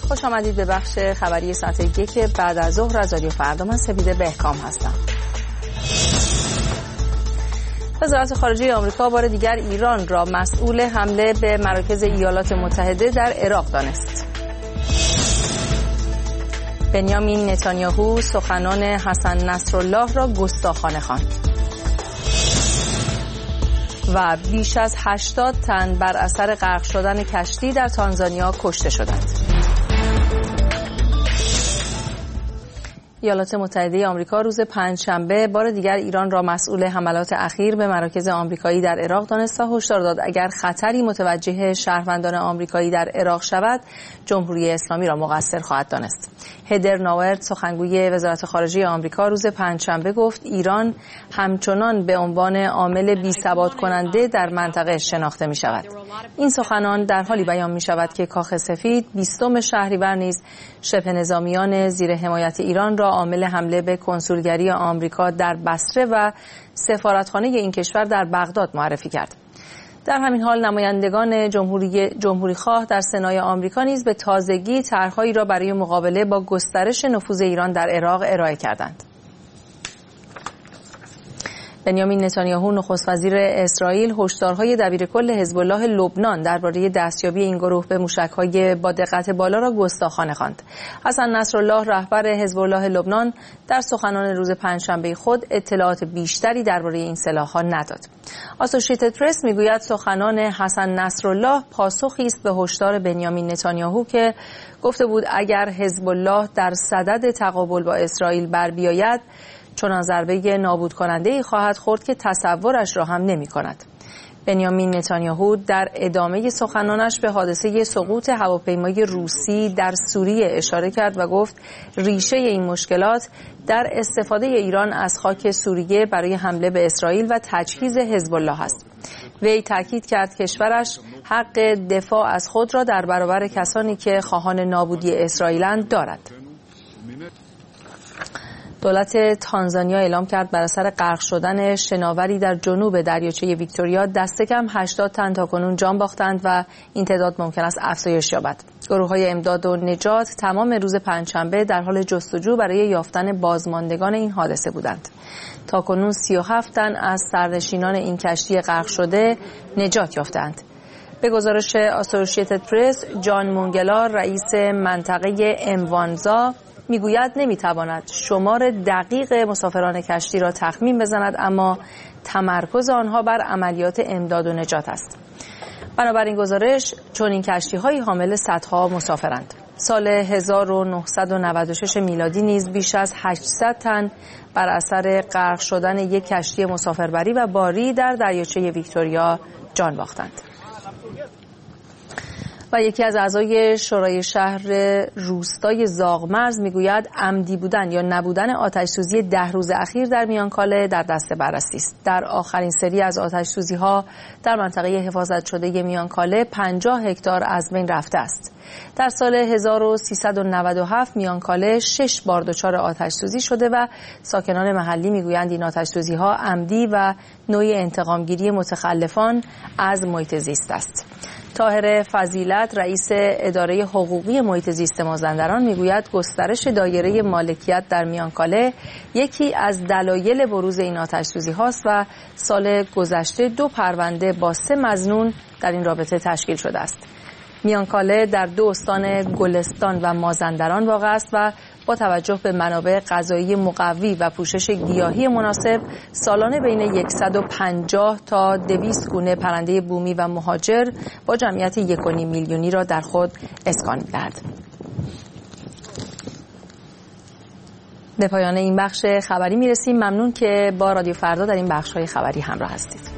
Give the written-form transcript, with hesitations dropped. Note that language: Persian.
خوش آمدید به بخش خبری ساعت 1 بعد از ظهر از رادیو فردا. من سپیده بهکام هستم. وزارت خارجه آمریکا بار دیگر ایران را مسئول حمله به مراکز ایالات متحده در عراق دانست. بنیامین نتانیاهو سخنان حسن نصرالله را گستاخانه خواند. و بیش از 80 تن بر اثر غرق شدن کشتی در تانزانیا کشته شدند. ایالات متحده آمریکا روز پنجشنبه بار دیگر ایران را مسئول حملات اخیر به مراکز آمریکایی در عراق دانست و هشدار داد اگر خطری متوجه شهروندان آمریکایی در عراق شود، جمهوری اسلامی را مقصر خواهد دانست. هدر ناورد سخنگوی وزارت خارجه آمریکا روز پنجشنبه گفت ایران همچنان به عنوان عامل بی‌ثبات کننده در منطقه شناخته می شود. این سخنان در حالی بیان می شود که کاخ سفید 20 شهریور نیز شبه نظامیان زیر حمایت ایران را عامل حمله به کنسولگری آمریکا در بصره و سفارتخانه این کشور در بغداد معرفی کرد. در همین حال نمایندگان جمهوری خواه در سنای آمریکا نیز به تازگی طرحهایی را برای مقابله با گسترش نفوذ ایران در عراق ارائه کردند. بنیامین نتانیاهو نخست وزیر اسرائیل هشدارهای دبیرکل حزب الله لبنان درباره دستیابی این گروه به موشک‌های با دقت بالا را گستاخانه خواند. حسن نصرالله رهبر حزب الله لبنان در سخنان روز پنجشنبه خود اطلاعات بیشتری درباره این سلاح‌ها نداد. آسوشیتد پرس میگوید سخنان حسن نصرالله پاسخی است به هشدار بنیامین نتانیاهو که گفته بود اگر حزب الله در صدد تقابل با اسرائیل بر بیاید چنان ضربه نابود کننده‌ای خواهد خورد که تصورش را هم نمی کند. بنیامین نتانیاهو در ادامه سخنانش به حادثه سقوط هواپیمای روسی در سوریه اشاره کرد و گفت ریشه این مشکلات در استفاده ایران از خاک سوریه برای حمله به اسرائیل و تجهیز حزب الله است. وی تاکید کرد کشورش حق دفاع از خود را در برابر کسانی که خواهان نابودی اسرائیلند دارد. دولت تانزانیا اعلام کرد بر اثر غرق شدن شناوری در جنوب دریاچه ویکتوریا دست کم 80 تن تاکنون جان باختند و این تعداد ممکن است افزایش یابد. گروه‌های امداد و نجات تمام روز پنجشنبه در حال جستجو برای یافتن بازماندگان این حادثه بودند. تاکنون 37 تن از سرنشینان این کشتی غرق شده نجات یافتند. به گزارش آسوشیتد پرس، جان مونگلا رئیس منطقه اموانزا میگوید نمیتواند شمار دقیق مسافران کشتی را تخمین بزند، اما تمرکز آنها بر عملیات امداد و نجات است. بنابراین گزارش چون این کشتی‌های حامل صدها مسافرند. سال 1996 میلادی نیز بیش از 800 تن بر اثر غرق شدن یک کشتی مسافربری و باری در دریاچه ویکتوریا جان باختند. و یکی از اعضای شورای شهر روستای زاغمرز میگوید عمدی بودن یا نبودن آتش‌سوزی 10 روز اخیر در میانکاله در دست بررسی است. در آخرین سری از آتش‌سوزی‌ها در منطقه حفاظت شده میانکاله 50 هکتار از بین رفته است. در سال 1397 میانکاله 6 بار دچار آتش‌سوزی شده و ساکنان محلی میگویند این آتش‌سوزی‌ها عمدی و نوعی انتقامگیری متخلفان از محیط زیست است. طاهر فضیلت رئیس اداره حقوقی محیط زیست مازندران میگوید گسترش دایره مالکیت در میانکاله یکی از دلایل بروز این آتش‌سوزی هاست و سال گذشته 2 پرونده با 3 مظنون در این رابطه تشکیل شده است. میانکاله در 2 استان گلستان و مازندران واقع است و با توجه به منابع غذایی مقوی و پوشش گیاهی مناسب سالانه بین 150 تا 200 گونه پرنده بومی و مهاجر با جمعیت 1.5 میلیونی را در خود اسکان می‌دهد. به پایان این بخش خبری می‌رسیم. ممنون که با رادیو فردا در این بخش‌های خبری همراه هستید.